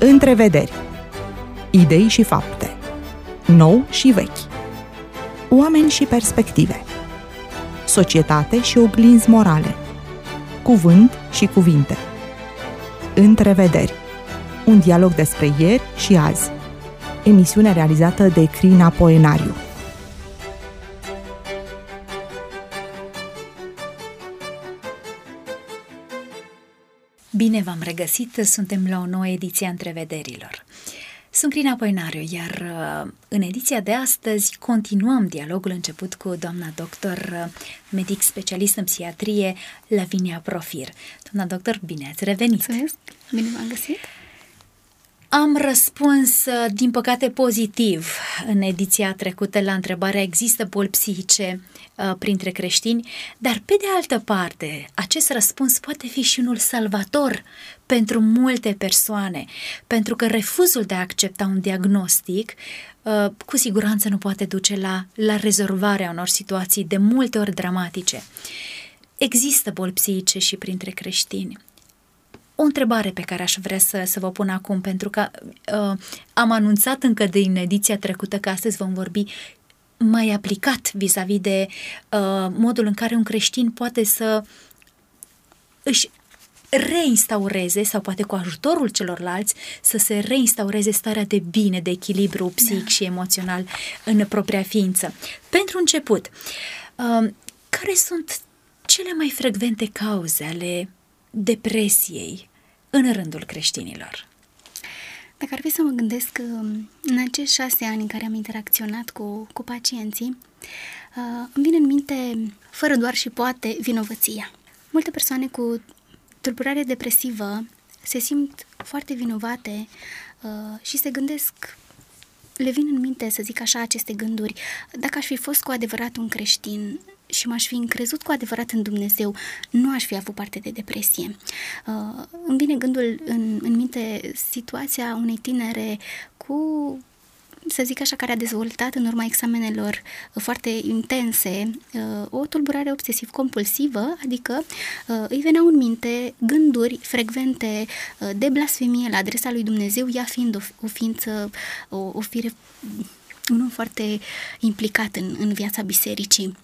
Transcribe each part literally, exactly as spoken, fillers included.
Întrevederi. Idei și fapte. Nou și vechi. Oameni și perspective. Societate și oglinzi morale. Cuvânt și cuvinte. Întrevederi. Un dialog despre ieri și azi. Emisiune realizată de Crina Poenariu. Bine v-am regăsit, suntem la o nouă ediție a Întrevederilor. Sunt Crina Poenariu, iar în ediția de astăzi continuăm dialogul început cu doamna doctor, medic specialist în psihiatrie, Lavinia Profir. Doamna doctor, bine ați revenit! Mulțumesc! Bine v-am găsit! Am răspuns, din păcate, pozitiv în ediția trecută la întrebarea există boli psihice uh, printre creștini, dar pe de altă parte, acest răspuns poate fi și unul salvator pentru multe persoane, pentru că refuzul de a accepta un diagnostic uh, cu siguranță nu poate duce la, la rezolvarea unor situații de multe ori dramatice. Există boli psihice și printre creștini. O întrebare pe care aș vrea să, să vă pun acum, pentru că uh, am anunțat încă din ediția trecută că astăzi vom vorbi mai aplicat vis-a-vis de uh, modul în care un creștin poate să își reinstaureze, sau poate cu ajutorul celorlalți, să se reinstaureze starea de bine, de echilibru psihic da. și emoțional în propria ființă. Pentru început, uh, care sunt cele mai frecvente cauze ale depresiei în rândul creștinilor? Dacă ar fi să mă gândesc în acești șase ani în care am interacționat cu, cu pacienții, îmi vine în minte, fără doar și poate, vinovăția. Multe persoane cu tulburare depresivă se simt foarte vinovate și se gândesc, le vin în minte, să zic așa, aceste gânduri. Dacă aș fi fost cu adevărat un creștin și m-aș fi încrezut cu adevărat în Dumnezeu, nu aș fi avut parte de depresie. Uh, îmi vine gândul în, în minte situația unei tinere cu, să zic așa, care a dezvoltat în urma examenelor foarte intense uh, o tulburare obsesiv-compulsivă, adică uh, îi veneau în minte gânduri frecvente uh, de blasfemie la adresa lui Dumnezeu, ea fiind o, o ființă, o, o fire, un om foarte implicat în, în viața bisericii.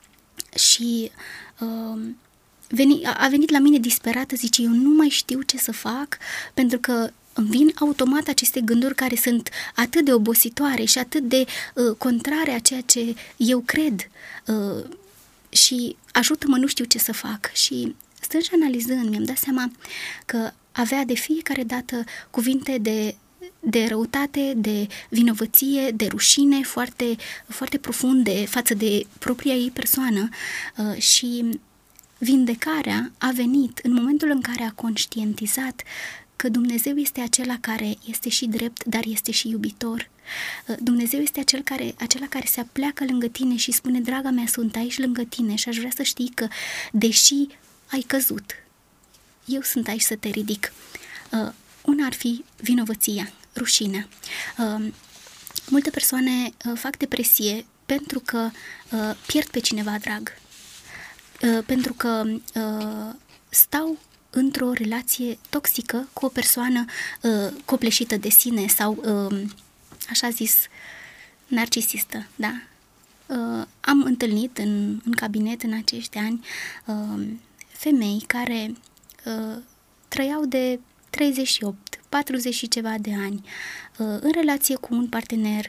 Și uh, veni, a venit la mine disperată, zice, eu nu mai știu ce să fac, pentru că îmi vin automat aceste gânduri care sunt atât de obositoare și atât de uh, contrare a ceea ce eu cred uh, și ajută-mă, nu știu ce să fac. Și stând și analizând, mi-am dat seama că avea de fiecare dată cuvinte de de răutate, de vinovăție, de rușine foarte, foarte profunde față de propria ei persoană uh, și vindecarea a venit în momentul în care a conștientizat că Dumnezeu este acela care este și drept, dar este și iubitor. Uh, Dumnezeu este acel care, acela care se apleacă lângă tine și spune, draga mea, sunt aici lângă tine și aș vrea să știi că, deși ai căzut, eu sunt aici să te ridic. Uh, una ar fi vinovăția, rușinea. Uh, multe persoane uh, fac depresie pentru că uh, pierd pe cineva drag, uh, pentru că uh, stau într-o relație toxică cu o persoană uh, copleșită de sine sau, uh, așa zis, narcisistă, da? Uh, am întâlnit în, în cabinet în acești ani uh, femei care uh, trăiau de treizeci și opt, patruzeci și ceva de ani, în relație cu un partener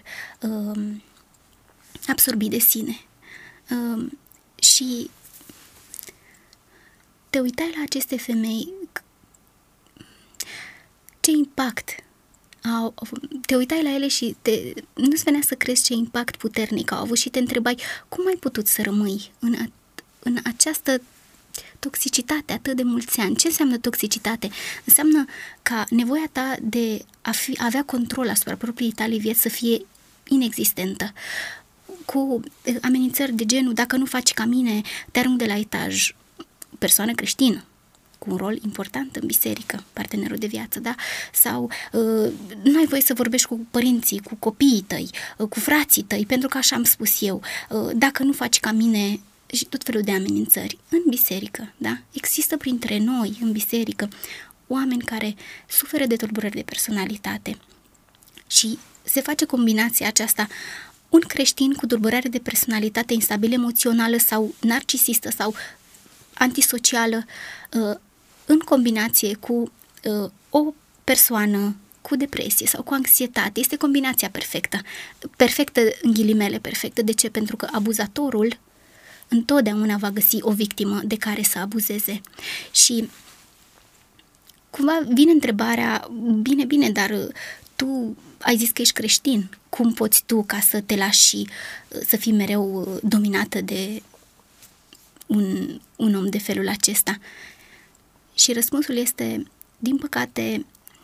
absorbit de sine. Și te uitai la aceste femei, ce impact au, te uitai la ele și te, nu-ți venea să crezi ce impact puternic au avut și te întrebai cum ai putut să rămâi în, a, în această toxicitate atât de mulți ani. Ce înseamnă toxicitate? Înseamnă ca nevoia ta de a fi, avea control asupra propriei tale vieți să fie inexistentă. Cu amenințări de genul, dacă nu faci ca mine, te arunc de la etaj. Persoană creștină, cu un rol important în biserică, partenerul de viață, da? Sau uh, nu ai voie să vorbești cu părinții, cu copiii tăi, uh, cu frații tăi, pentru că așa am spus eu. Uh, dacă nu faci ca mine, și tot felul de amenințări. În biserică, da? Există printre noi, în biserică, oameni care suferă de tulburări de personalitate și se face combinația aceasta, un creștin cu tulburare de personalitate instabil emoțională sau narcisistă sau antisocială, în combinație cu o persoană cu depresie sau cu anxietate, este combinația perfectă. Perfectă în ghilimele, perfectă. De ce? Pentru că abuzatorul întotdeauna va găsi o victimă de care să abuzeze. Și cumva vine întrebarea, bine, bine, dar tu ai zis că ești creștin, cum poți tu ca să te lași și să fii mereu dominată de un, un om de felul acesta? Și răspunsul este, din păcate,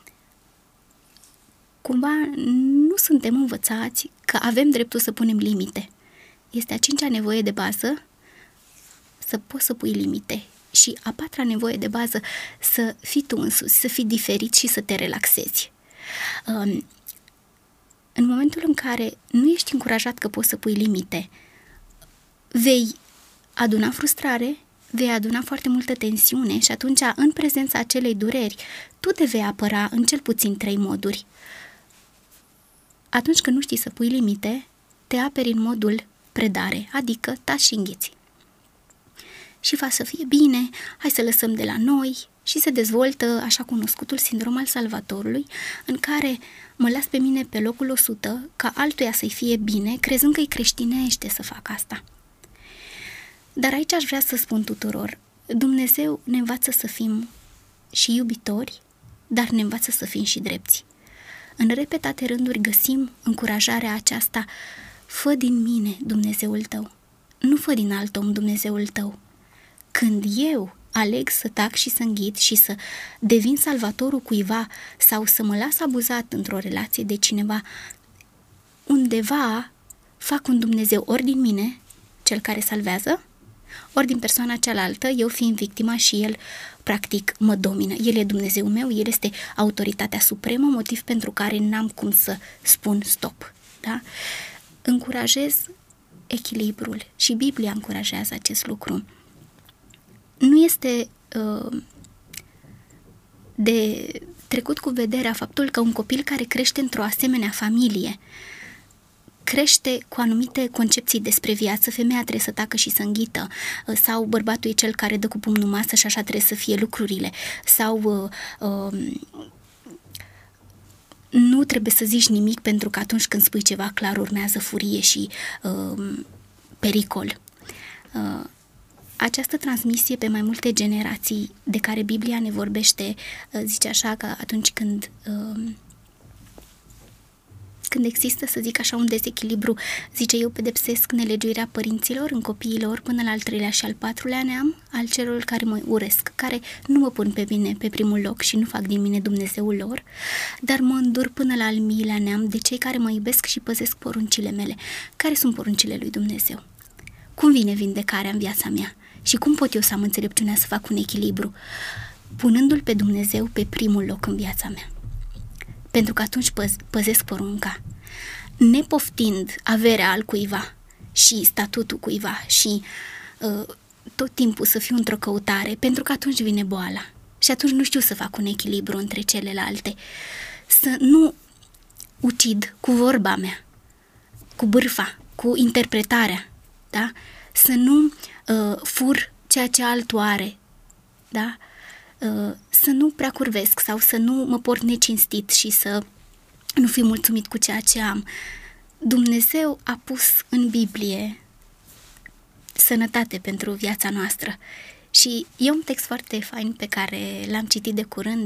cumva nu suntem învățați că avem dreptul să punem limite. Este a cincea nevoie de bază, să poți să pui limite. Și a patra nevoie de bază, să fii tu însuți, să fii diferit și să te relaxezi. Um, în momentul în care nu ești încurajat că poți să pui limite, vei aduna frustrare, vei aduna foarte multă tensiune și atunci, în prezența acelei dureri, tu te vei apăra în cel puțin trei moduri. Atunci când nu știi să pui limite, te aperi în modul predare, adică taci și înghiți. Și fa să fie bine, hai să lăsăm de la noi și se dezvoltă așa cunoscutul sindrom al salvatorului, în care mă las pe mine pe locul o sută ca altuia să-i fie bine, crezând că îi creștinește să fac asta. Dar aici aș vrea să spun tuturor, Dumnezeu ne învață să fim și iubitori, dar ne învață să fim și drepți. În repetate rânduri găsim încurajarea aceasta, fă din mine Dumnezeul tău, nu fă din alt om Dumnezeul tău. Când eu aleg să tac și să înghit și să devin salvatorul cuiva sau să mă las abuzat într-o relație de cineva, undeva fac un Dumnezeu ori din mine, cel care salvează, ori din persoana cealaltă, eu fiind victima și el practic mă domină. El e Dumnezeu meu, el este autoritatea supremă, motiv pentru care n-am cum să spun stop. Da? Încurajez echilibrul și Biblia încurajează acest lucru. Nu este uh, de trecut cu vederea faptul că un copil care crește într-o asemenea familie crește cu anumite concepții despre viață, femeia trebuie să tacă și să înghită, sau bărbatul e cel care dă cu pumnul masă și așa trebuie să fie lucrurile, sau uh, uh, nu trebuie să zici nimic pentru că atunci când spui ceva clar urmează furie și uh, pericol. Uh, Această transmisie pe mai multe generații de care Biblia ne vorbește, zice așa că atunci când, când există, să zic așa, un dezechilibru, zice eu pedepsesc nelegiuirea părinților în copiilor până la al treilea și al patrulea neam, al celor care mă urăsc, care nu mă pun pe mine pe primul loc și nu fac din mine Dumnezeul lor, dar mă îndur până la al miilea neam de cei care mă iubesc și păzesc poruncile mele. Care sunt poruncile lui Dumnezeu? Cum vine vindecarea în viața mea? Și cum pot eu să am înțelepciunea să fac un echilibru? Punându-L pe Dumnezeu pe primul loc în viața mea. Pentru că atunci păz, păzesc porunca. Nepoftind averea al cuiva și statutul cuiva și uh, tot timpul să fiu într-o căutare, pentru că atunci vine boala. Și atunci nu știu să fac un echilibru între celelalte. Să nu ucid cu vorba mea, cu bârfa, cu interpretarea, da? Să nu uh, fur ceea ce altul are, da? Uh, să nu prea curvesc sau să nu mă port necinstit și să nu fiu mulțumit cu ceea ce am. Dumnezeu a pus în Biblie sănătate pentru viața noastră și e un text foarte fain pe care l-am citit de curând.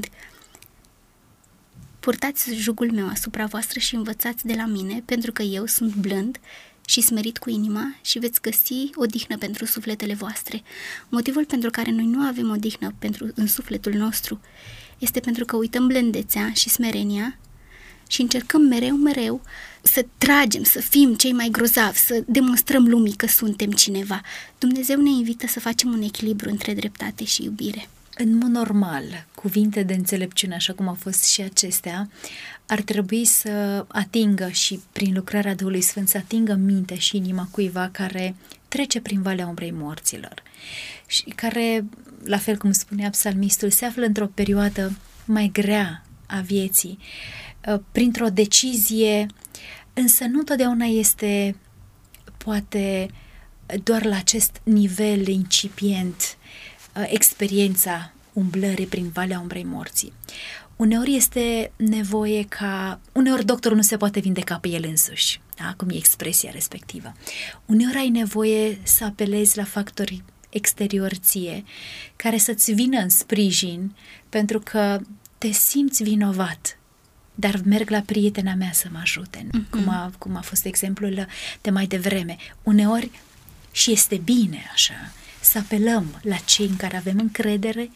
Purtați jugul meu asupra voastră și învățați de la mine, pentru că eu sunt blând și smerit cu inima și veți găsi odihnă pentru sufletele voastre. Motivul pentru care noi nu avem odihnă pentru, în sufletul nostru este pentru că uităm blândețea și smerenia și încercăm mereu, mereu să tragem, să fim cei mai grozavi, să demonstrăm lumii că suntem cineva. Dumnezeu ne invită să facem un echilibru între dreptate și iubire. În mod normal, cuvinte de înțelepciune, așa cum au fost și acestea, ar trebui să atingă și prin lucrarea Duhului Sfânt să atingă mintea și inima cuiva care trece prin valea umbrei morților. și care, la fel cum spunea psalmistul, se află într-o perioadă mai grea a vieții, printr-o decizie, însă nu totdeauna este poate doar la acest nivel incipient experiența umblării prin Valea Umbrei Morții. Uneori este nevoie ca... Uneori doctorul nu se poate vindeca pe el însuși, da? Cum e expresia respectivă. Uneori ai nevoie să apelezi la factori exteriori ție, care să-ți vină în sprijin, pentru că te simți vinovat, dar merg la prietena mea să mă ajute, mm-hmm. cum, a, cum a fost exemplul de mai devreme. Uneori, și este bine așa, să apelăm la cei în care avem încredere,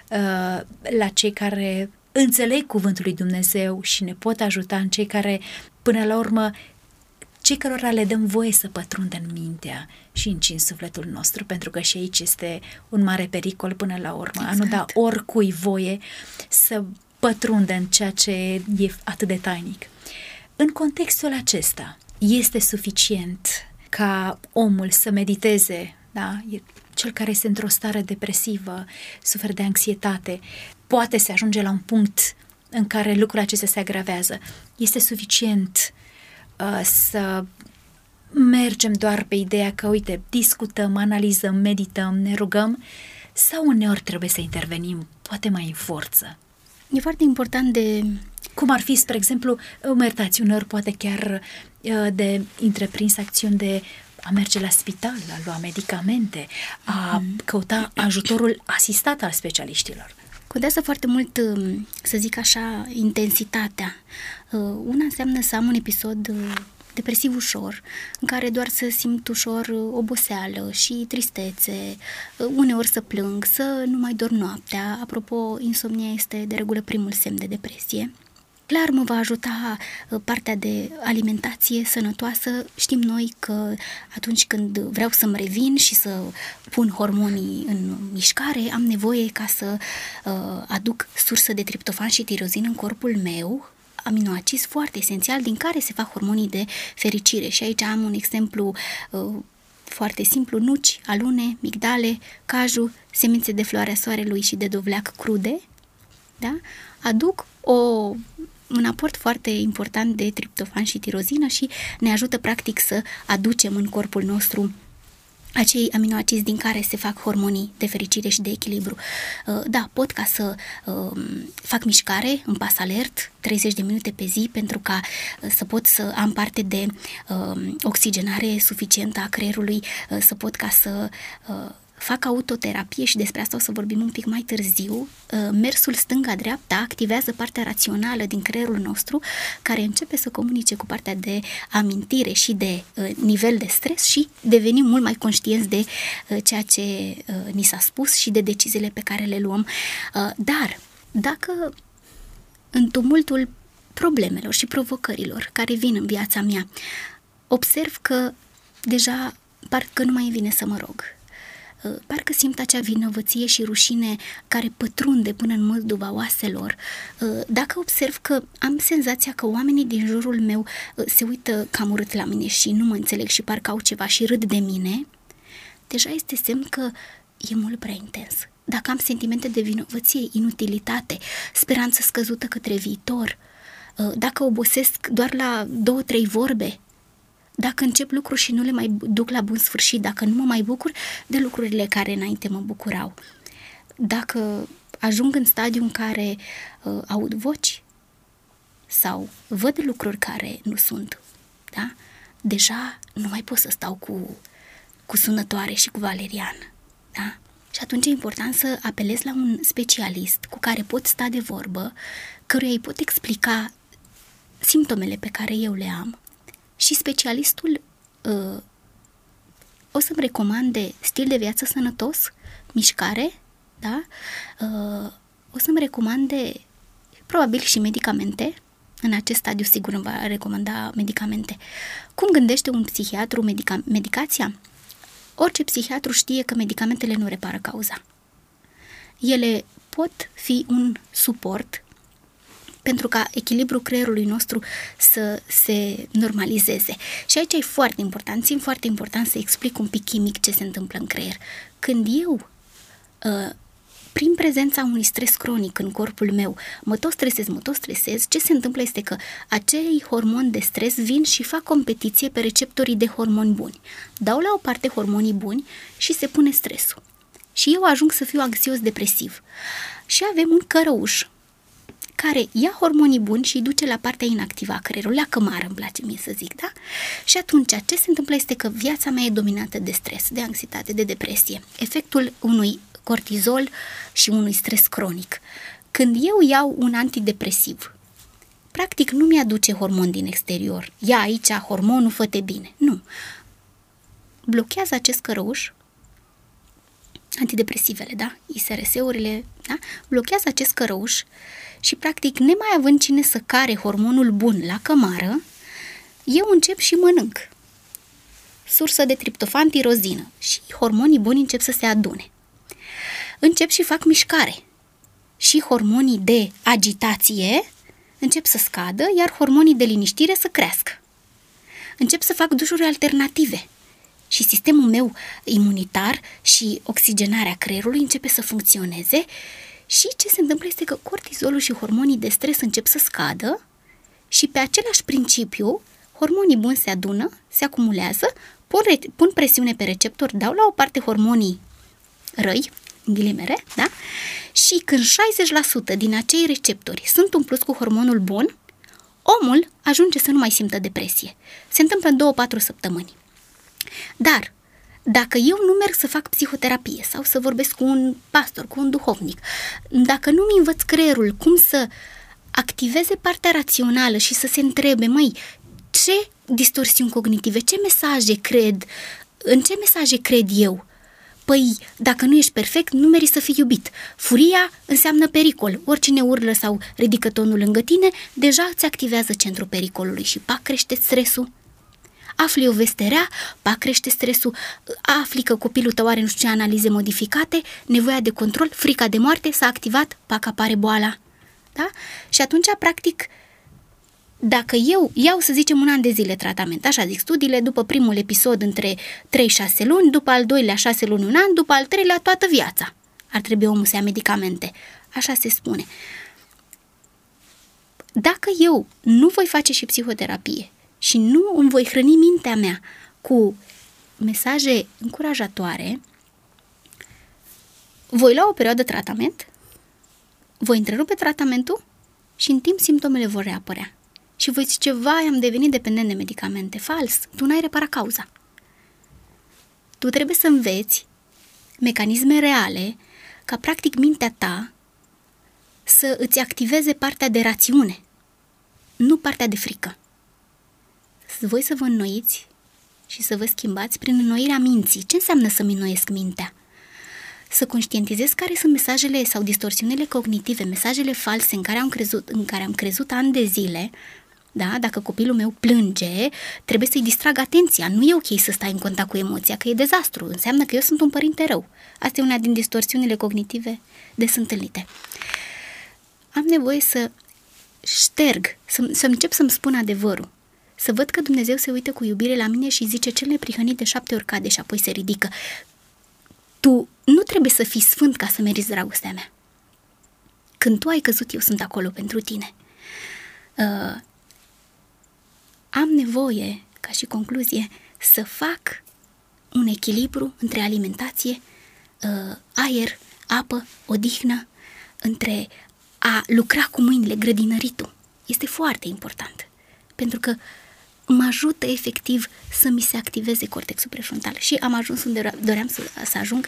la cei care înțeleg cuvântul lui Dumnezeu și ne pot ajuta, în cei care, până la urmă, cei cărora le dăm voie să pătrundă în mintea și în sufletul nostru, pentru că și aici este un mare pericol până la urmă, exact. A nu da oricui voie să pătrundă în ceea ce e atât de tainic. În contextul acesta, este suficient ca omul să mediteze, da? Cel care este într-o stare depresivă, suferă de anxietate, poate se ajunge la un punct în care lucrurile acestea se agravează. Este suficient uh, să mergem doar pe ideea că, uite, discutăm, analizăm, medităm, ne rugăm, sau uneori trebuie să intervenim, poate mai în forță? E foarte important de... Cum ar fi, spre exemplu, mă iertați, uneori poate chiar uh, de întreprins acțiuni de a merge la spital, a lua medicamente, a mm. căuta ajutorul asistat al specialiștilor. Contează foarte mult, să zic așa, intensitatea. Una înseamnă să am un episod depresiv ușor, în care doar să simt ușor oboseală și tristețe, uneori să plâng, să nu mai dorm noaptea. Apropo, insomnia este de regulă primul semn de depresie. Clar mă va ajuta partea de alimentație sănătoasă. Știm noi că atunci când vreau să-mi revin și să pun hormonii în mișcare, am nevoie ca să uh, aduc sursă de triptofan și tirozin în corpul meu, aminoacizi foarte esențial din care se fac hormonii de fericire. Și aici am un exemplu uh, foarte simplu: nuci, alune, migdale, caju, semințe de floarea soarelui și de dovleac crude, da? Aduc o un aport foarte important de triptofan și tirozină și ne ajută practic să aducem în corpul nostru acei aminoacizi din care se fac hormonii de fericire și de echilibru. Da, pot ca să fac mișcare în pas alert treizeci de minute pe zi, pentru ca să pot să am parte de oxigenare suficientă a creierului, să pot ca să fac autoterapie, și despre asta o să vorbim un pic mai târziu. Mersul stânga-dreapta activează partea rațională din creierul nostru, care începe să comunice cu partea de amintire și de nivel de stres și devenim mult mai conștienți de ceea ce ni s-a spus și de deciziile pe care le luăm. Dar dacă în tumultul problemelor și provocărilor care vin în viața mea observ că deja parcă nu mai vine să mă rog, parcă simt acea vinovăție și rușine care pătrunde până în măduva oaselor, dacă observ că am senzația că oamenii din jurul meu se uită cam urât la mine și nu mă înțeleg și parcă au ceva și râd de mine, deja este semn că e mult prea intens. Dacă am sentimente de vinovăție, inutilitate, speranță scăzută către viitor, dacă obosesc doar la două, trei vorbe, dacă încep lucruri și nu le mai duc la bun sfârșit, dacă nu mă mai bucur de lucrurile care înainte mă bucurau, dacă ajung în stadiul în care uh, aud voci sau văd lucruri care nu sunt, da? Deja nu mai pot să stau cu, cu sunătoare și cu valerian, da? Și atunci e important să apelez la un specialist cu care pot sta de vorbă, căruia îi pot explica simptomele pe care eu le am, și specialistul uh, o să-mi recomande stil de viață sănătos, mișcare, da? Uh, o să-mi recomande probabil și medicamente. În acest stadiu sigur îmi va recomanda medicamente. Cum gândește un psihiatru medica- medicația? Orice psihiatru știe că medicamentele nu repară cauza. Ele pot fi un suport pentru ca echilibrul creierului nostru să se normalizeze. Și aici e foarte important, țin foarte important să explic un pic chimic ce se întâmplă în creier. Când eu, prin prezența unui stres cronic în corpul meu, mă tot stresez, mă tot stresez, ce se întâmplă este că acei hormoni de stres vin și fac competiție pe receptorii de hormoni buni. Dau la o parte hormonii buni și se pune stresul. Și eu ajung să fiu anxios depresiv. Și avem un cărăuș care ia hormonii buni și îi duce la partea inactivă a creierului, la cămară, îmi place mie să zic, da? Și atunci, ce se întâmplă este că viața mea e dominată de stres, de anxietate, de depresie. Efectul unui cortizol și unui stres cronic. Când eu iau un antidepresiv, practic nu mi-aduce hormon din exterior. Ia aici hormonul, fă-te bine. Nu. Blochează acest cărăuș, antidepresivele, da? I S R S-urile, da? Blochează acest cărăuș și practic, nemai având cine să care hormonul bun la cămară, eu încep și mănânc. Sursă de triptofan, tirozină și hormonii buni încep să se adune. Încep și fac mișcare și hormonii de agitație încep să scadă, iar hormonii de liniștire să crească. Încep să fac dușuri alternative și sistemul meu imunitar și oxigenarea creierului începe să funcționeze și ce se întâmplă este că cortizolul și hormonii de stres încep să scadă și pe același principiu hormonii buni se adună, se acumulează, pun, pun presiune pe receptor, dau la o parte hormonii răi, în ghilimere, da? Și când șaizeci la sută din acei receptori sunt umpluți cu hormonul bun, omul ajunge să nu mai simtă depresie. Se întâmplă în două patru săptămâni. Dar, dacă eu nu merg să fac psihoterapie sau să vorbesc cu un pastor, cu un duhovnic, dacă nu-mi învăț creierul cum să activeze partea rațională și să se întrebe, măi, ce distorsiuni cognitive, ce mesaje cred, în ce mesaje cred eu? Păi, dacă nu ești perfect, nu meriți să fii iubit. Furia înseamnă pericol. Oricine urlă sau ridică tonul lângă tine, deja îți activează centrul pericolului și pac, crește stresul. Afli o veste rea, pac, crește stresul. Afli că copilul tău are nu știu ce analize modificate, nevoia de control, frica de moarte s-a activat, pac, apare boala. Da? Și atunci, practic, dacă eu iau, să zicem, un an de zile tratament, așa zic studiile, după primul episod între trei șase luni, după al doilea șase luni, un an, după al treilea toată viața. Ar trebui omul să ia medicamente. Așa se spune. Dacă eu nu voi face și psihoterapie și nu îmi voi hrăni mintea mea cu mesaje încurajatoare, voi lua o perioadă de tratament, voi întrerupe tratamentul și în timp simptomele vor reapărea. Și voi zice, vai, am devenit dependent de medicamente. Fals, tu n-ai reparat cauza. Tu trebuie să înveți mecanisme reale ca practic mintea ta să îți activeze partea de rațiune, nu partea de frică. Voi să vă înnoiți și să vă schimbați prin înnoirea minții. Ce înseamnă să-mi înnoiesc mintea? Să conștientizez care sunt mesajele sau distorsiunile cognitive, mesajele false în care am crezut, în care am crezut ani de zile. Da? Dacă copilul meu plânge, trebuie să-i distrag atenția. Nu e ok să stai în contact cu emoția, că e dezastru. Înseamnă că eu sunt un părinte rău. Asta e una din distorsiunile cognitive des întâlnite. Am nevoie să șterg, să, să încep să-mi spun adevărul. Să văd că Dumnezeu se uită cu iubire la mine și zice, cel neprihănit de șapte ori cade și apoi se ridică. Tu nu trebuie să fii sfânt ca să meriți dragostea mea. Când tu ai căzut, eu sunt acolo pentru tine. Uh, am nevoie, ca și concluzie, să fac un echilibru între alimentație, uh, aer, apă, odihnă, între a lucra cu mâinile, grădinăritul. Este foarte important, pentru că mă ajută efectiv să mi se activeze cortexul prefrontal. Și am ajuns unde doream să, să ajung.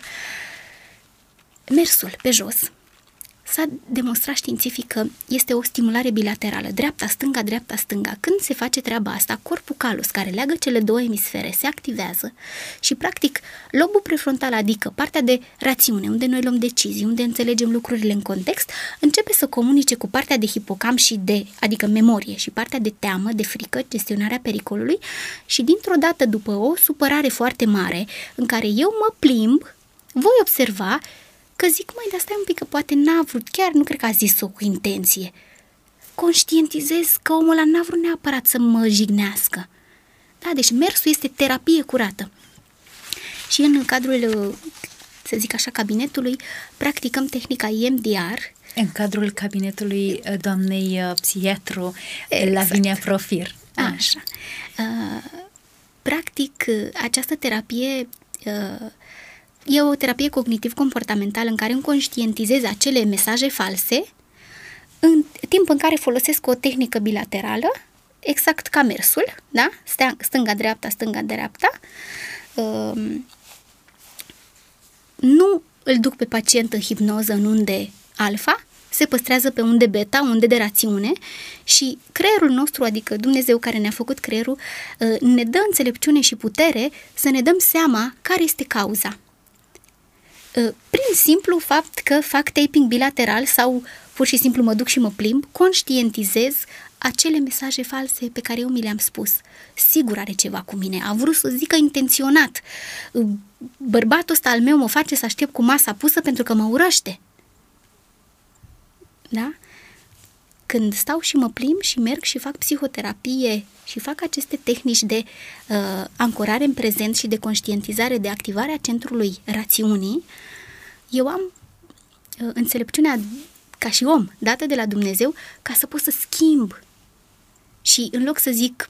Mersul pe jos s-a demonstrat științific că este o stimulare bilaterală, dreapta-stânga, dreapta-stânga. Când se face treaba asta, corpul calus, care leagă cele două emisfere, se activează și, practic, lobul prefrontal, adică partea de rațiune, unde noi luăm decizii, unde înțelegem lucrurile în context, începe să comunice cu partea de hipocamp și de, adică memorie, și partea de teamă, de frică, gestionarea pericolului și, dintr-o dată, după o supărare foarte mare, în care eu mă plimb, voi observa că zic, mai, dar stai un pic, că poate n-a vrut, chiar nu cred că a zis-o cu intenție. conștientizez că omul ăla n-a vrut neapărat să mă jignească. Da, deci mersul este terapie curată. Și în cadrul, să zic așa, cabinetului, practicăm tehnica E M D R. În cadrul cabinetului doamnei psihiatru Exact. Lavinia Profir. Așa. Practic, această terapie e o terapie cognitiv-comportamentală în care îmi conștientizez acele mesaje false în timp în care folosesc o tehnică bilaterală, exact ca mersul, da? Stânga-dreapta, stânga-dreapta. Nu îl duc pe pacient în hipnoză în unde alfa, se păstrează pe unde beta, unde de rațiune și creierul nostru, adică Dumnezeu care ne-a făcut creierul, ne dă înțelepciune și putere să ne dăm seama care este cauza. Prin simplu fapt că fac taping bilateral sau pur și simplu mă duc și mă plimb, conștientizez acele mesaje false pe care eu mi le-am spus. Sigur are ceva cu mine, a vrut să zică intenționat. Bărbatul ăsta al meu mă face să aștept cu masa pusă pentru că mă urăște. Da? Când stau și mă plimb și merg și fac psihoterapie și fac aceste tehnici de uh, ancorare în prezent și de conștientizare, de activare a centrului rațiunii, eu am uh, înțelepciunea ca și om, dată de la Dumnezeu, ca să pot să schimb. Și în loc să zic,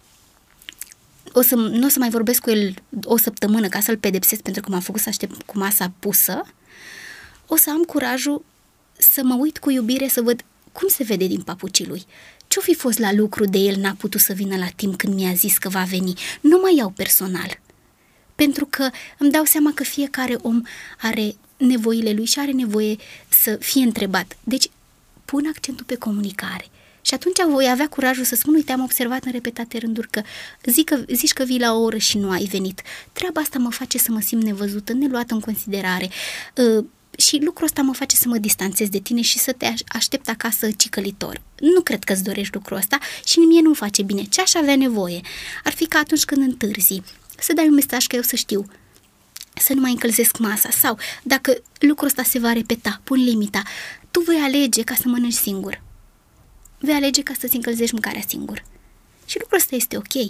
o să, nu o să mai vorbesc cu el o săptămână ca să-l pedepsesc pentru că m-a făcut să aștept cu masa pusă, o să am curajul să mă uit cu iubire, să văd cum se vede din papucii lui. Ce-o fi fost la lucru de el n-a putut să vină la timp când mi-a zis că va veni. Nu mai iau personal. Pentru că îmi dau seama că fiecare om are nevoile lui și are nevoie să fie întrebat. Deci pun accentul pe comunicare. Și atunci voi avea curajul să spun, uite, am observat în repetate rânduri că, zic că zici că vii la o oră și nu ai venit. Treaba asta mă face să mă simt nevăzută, neluată în considerare. Uh, Și lucrul ăsta mă face să mă distanțez de tine și să te aștept acasă cicălitor. Nu cred că îți dorești lucrul ăsta și mie nu-mi face bine. Ce aș avea nevoie? Ar fi ca atunci când întârzi, să dai un mesaj ca eu să știu, să nu mai încălzesc masa. Sau, dacă lucrul ăsta se va repeta, pun limita. Tu vei alege ca să mănânci singur. Vei alege ca să-ți încălzești mâncarea singur. Și lucrul ăsta este ok.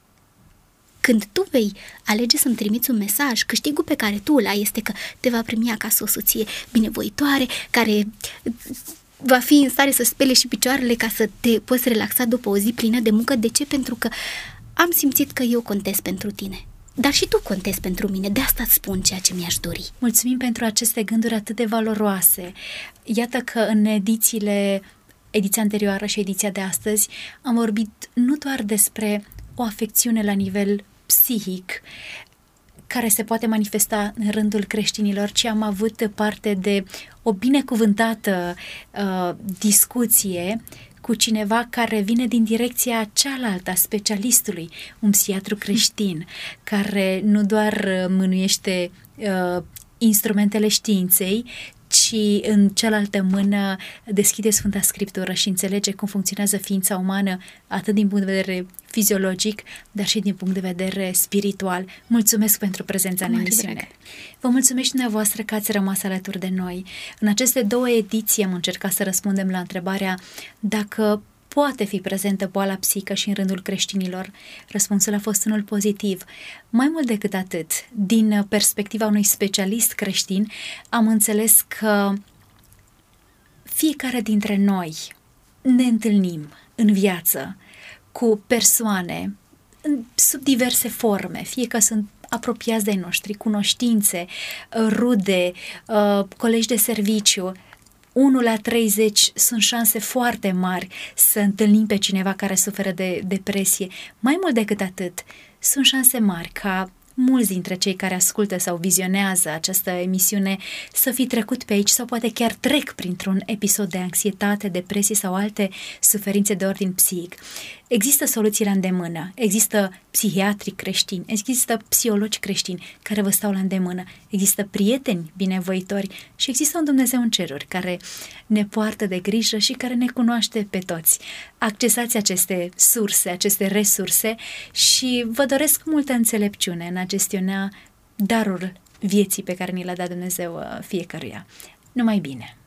Când tu vei alege să-mi trimiți un mesaj, câștigul pe care tu îl ai este că te va primi acasă o soție binevoitoare, care va fi în stare să spele și picioarele ca să te poți relaxa după o zi plină de muncă. De ce? Pentru că am simțit că eu contez pentru tine. Dar și tu contezi pentru mine, de asta îți spun ceea ce mi-aș dori. Mulțumim pentru aceste gânduri atât de valoroase. Iată că în edițiile, ediția anterioară și ediția de astăzi, am vorbit nu doar despre o afecțiune la nivel psihic care se poate manifesta în rândul creștinilor, ci am avut parte de o binecuvântată uh, discuție cu cineva care vine din direcția cealaltă a specialistului, un psihiatru creștin, care nu doar mânuiește uh, instrumentele științei, ci în cealaltă mână deschide Sfânta Scriptură și înțelege cum funcționează ființa umană, atât din punct de vedere fiziologic, dar și din punct de vedere spiritual. Mulțumesc pentru prezența în emisiune. Vă mulțumesc și dumneavoastră că ați rămas alături de noi. În aceste două ediții am încercat să răspundem la întrebarea dacă poate fi prezentă boala psihică și în rândul creștinilor. Răspunsul a fost unul pozitiv. Mai mult decât atât, din perspectiva unui specialist creștin, am înțeles că fiecare dintre noi ne întâlnim în viață cu persoane sub diverse forme, fie că sunt apropiați de noștri, cunoștințe, rude, colegi de serviciu. unu la treizeci sunt șanse foarte mari să întâlnim pe cineva care suferă de depresie. Mai mult decât atât, sunt șanse mari ca mulți dintre cei care ascultă sau vizionează această emisiune să fi trecut pe aici sau poate chiar trec printr-un episod de anxietate, depresie sau alte suferințe de ordin psihic. Există soluții la îndemână, există psihiatri creștini, există psihologi creștini care vă stau la îndemână, există prieteni binevoitori și există un Dumnezeu în ceruri care ne poartă de grijă și care ne cunoaște pe toți. Accesați aceste surse, aceste resurse și vă doresc multă înțelepciune în a gestiona darul vieții pe care ni l-a dat Dumnezeu fiecăruia. Numai bine!